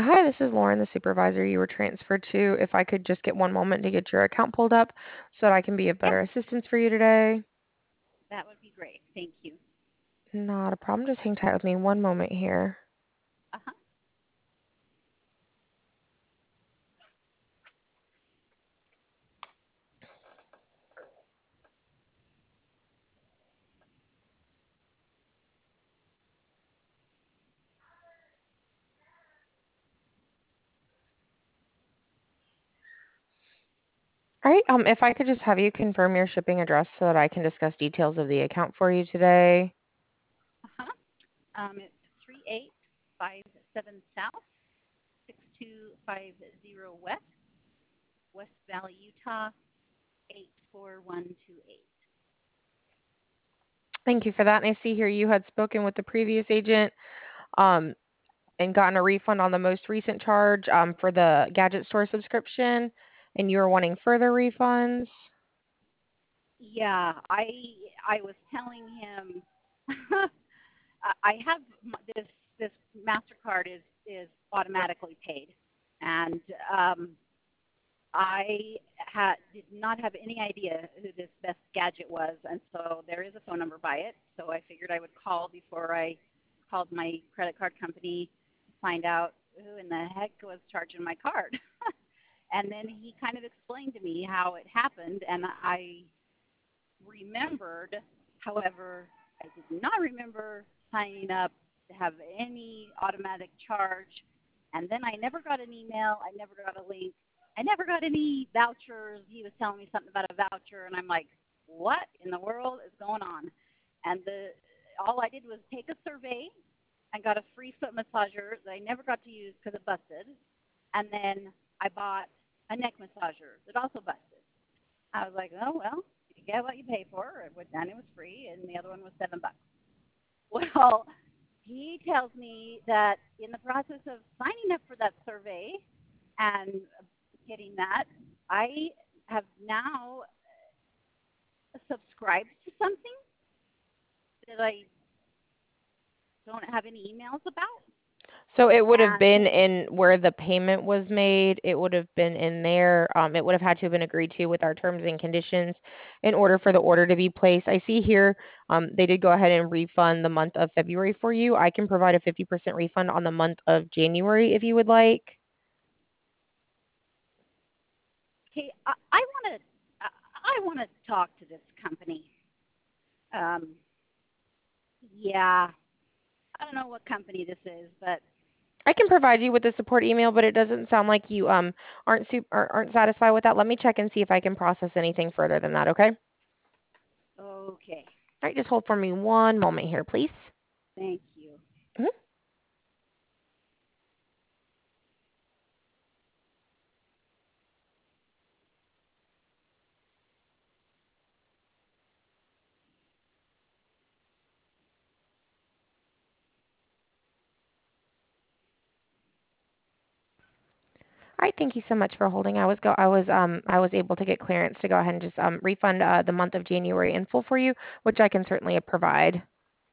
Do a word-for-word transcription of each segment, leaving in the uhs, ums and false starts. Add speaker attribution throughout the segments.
Speaker 1: Hi, this is Lauren, the supervisor you were transferred to. If I could just get one moment to get your account pulled up so that I can be of
Speaker 2: Yes,
Speaker 1: better assistance for you today.
Speaker 2: that would be great. Thank you.
Speaker 1: Not a problem. Just hang tight with me one moment here.
Speaker 2: Uh-huh.
Speaker 1: All right, um, if I could just have you confirm your shipping address so that I can discuss details of the account for you today.
Speaker 2: Uh-huh. Um, it's three eight five seven South, six two five zero West, West Valley, Utah, eight four one two eight.
Speaker 1: Thank you for that. And I see here you had spoken with the previous agent um, and gotten a refund on the most recent charge um, for the gadget store subscription, and you were wanting further refunds.
Speaker 2: Yeah, I I was telling him I I have m- this this Mastercard is is automatically paid, and um, I had did not have any idea who this Best Gadget was, and so there is a phone number by it. So I figured I would call before I called my credit card company to find out who in the heck was charging my card. And then he kind of explained to me how it happened, and I remembered. However, I did not remember signing up to have any automatic charge. And then I never got an email. I never got a link. I never got any vouchers. He was telling me something about a voucher, and I'm like, what in the world is going on? And the all I did was take a survey and got a free foot massager that I never got to use because it busted. And then I bought a neck massager that also busted. I was like, oh well, you get what you pay for, and it was free, and the other one was seven bucks. Well, he tells me that in the process of signing up for that survey and getting that, I have now subscribed to something that I don't have any emails about,
Speaker 1: So it would have
Speaker 2: and
Speaker 1: been in where the payment was made. It would have been in there. Um, it would have had to have been agreed to with our terms and conditions in order for the order to be placed. I see here um, they did go ahead and refund the month of February for you. I can provide a fifty percent refund on the month of January if you would like.
Speaker 2: okay, I, I want to I, I want to talk to this company. Um, yeah, I don't know what company this is, but
Speaker 1: I can provide you with the support email, but it doesn't sound like you um aren't su- or aren't satisfied with that. Let me check and see if I can process anything further than that. Okay. All
Speaker 2: okay,
Speaker 1: right, just hold for me one moment here, please.
Speaker 2: thank you.
Speaker 1: Mhm. All right, thank you so much for holding. I was go I was um I was able to get clearance to go ahead and just um refund uh, the month of January in full for you, which I can certainly provide.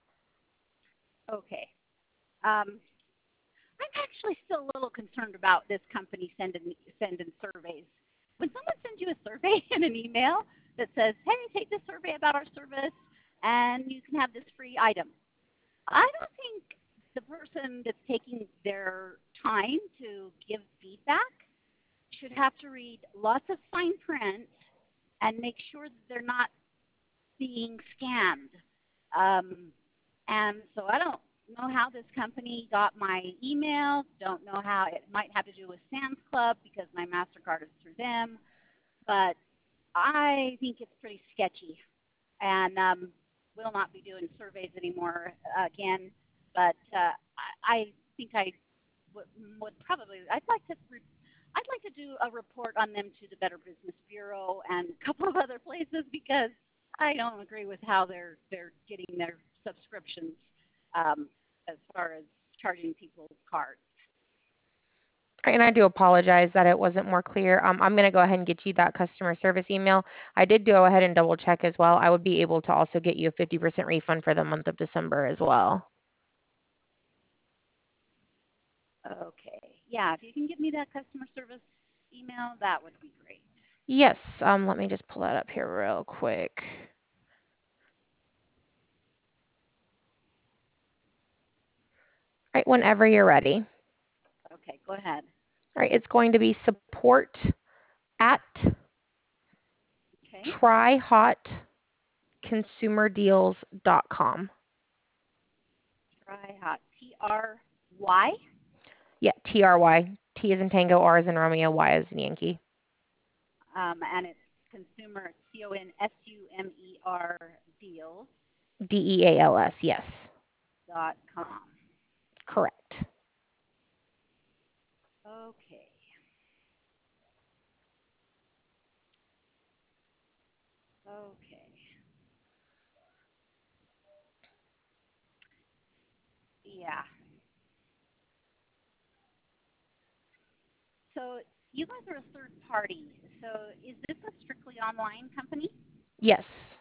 Speaker 2: Okay. Um, I'm actually still a little concerned about this company sending sending surveys. When someone sends you a survey in an email that says, "Hey, take this survey about our service, and you can have this free item," I don't think the person that's taking their time to give feedback should have to read lots of fine print and make sure that they're not being scammed. Um, and so I don't know how this company got my email. Don't know how it might have to do with Sam's Club because my MasterCard is through them. But I think it's pretty sketchy. And um, will not be doing surveys anymore uh, again. But uh, I, I think I would, would probably, I'd like to. Re- I'd like to do a report on them to the Better Business Bureau and a couple of other places because I don't agree with how they're they're getting their subscriptions um, as far as charging people's cards.
Speaker 1: And I do apologize that it wasn't more clear. Um, I'm going to go ahead and get you that customer service email. I did go ahead and double check as well. I would be able to also get you a fifty percent refund for the month of December as well.
Speaker 2: Okay. Yeah, if you can give me that customer service email, that would be great.
Speaker 1: Yes, um, let me just pull that up here real quick. All right, whenever you're ready.
Speaker 2: Okay, go ahead.
Speaker 1: All right, it's going to be support at
Speaker 2: Okay.
Speaker 1: try hot consumer deals dot com.
Speaker 2: Try hot. T R Y?
Speaker 1: Yeah, T R Y. T is in Tango, R is in Romeo, Y is in Yankee.
Speaker 2: Um, and it's consumer, C O N S U M E R deals
Speaker 1: D E A L S, yes.
Speaker 2: dot com.
Speaker 1: Correct.
Speaker 2: Okay. Okay. Yeah. So you guys are a third party. So is this a strictly online company?
Speaker 1: Yes.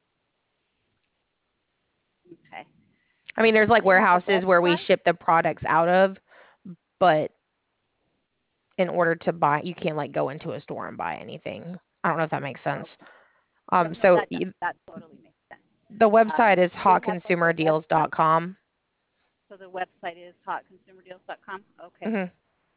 Speaker 2: Okay.
Speaker 1: I mean, there's like
Speaker 2: Do you have a
Speaker 1: warehouses where we
Speaker 2: website?
Speaker 1: ship the products out of, but in order to buy, you can't like go into a store and buy anything. I don't know if that makes sense.
Speaker 2: Okay.
Speaker 1: Um,
Speaker 2: Yep, no,
Speaker 1: so
Speaker 2: that does.
Speaker 1: you,
Speaker 2: That totally makes sense.
Speaker 1: the website
Speaker 2: Um,
Speaker 1: is
Speaker 2: do you
Speaker 1: hot
Speaker 2: have like
Speaker 1: consumer
Speaker 2: a
Speaker 1: deals
Speaker 2: website?
Speaker 1: dot com.
Speaker 2: So the website is hot consumer deals dot com? Okay.
Speaker 1: Mm-hmm.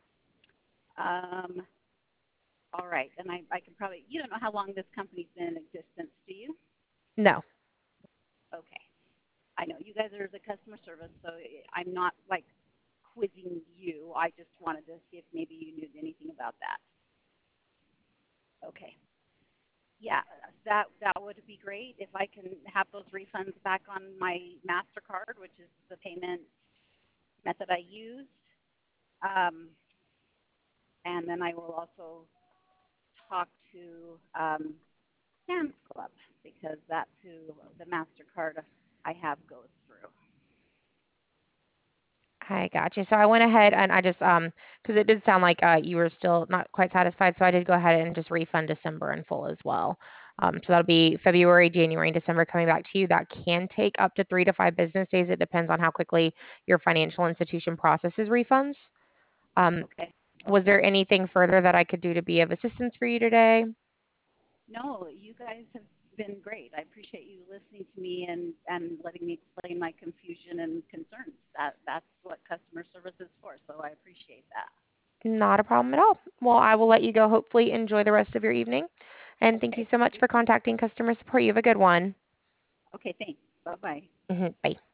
Speaker 2: Um, all right. And I, I can probably, you don't know how long this company's been in existence, do you?
Speaker 1: No.
Speaker 2: Okay. I know you guys are the customer service, so I'm not like quizzing you. I just wanted to see if maybe you knew anything about that. Okay. Yeah, that that would be great if I can have those refunds back on my MasterCard, which is the payment method I used. Um, and then I will also talk to um, Sam's Club because that's who the MasterCard I have goes through.
Speaker 1: I got you. So I went ahead and I just um because it did sound like uh you were still not quite satisfied, so I did go ahead and just refund December in full as well. Um, so that'll be February, January, and December coming back to you. That can take up to three to five business days. It depends on how quickly your financial institution processes refunds. Um,
Speaker 2: Okay.
Speaker 1: was there anything further that I could do to be of assistance for you today?
Speaker 2: No, you guys have been great. I appreciate you listening to me and, and letting me explain my confusion and concerns. That that's what customer service is for. So I appreciate that.
Speaker 1: Not a problem at all. Well, I will let you go. Hopefully, enjoy the rest of your evening. And thank you
Speaker 2: Okay.
Speaker 1: so much
Speaker 2: You
Speaker 1: for
Speaker 2: too.
Speaker 1: contacting customer support. You have a good one.
Speaker 2: Okay. Thanks. Bye bye.
Speaker 1: Hmm. Bye.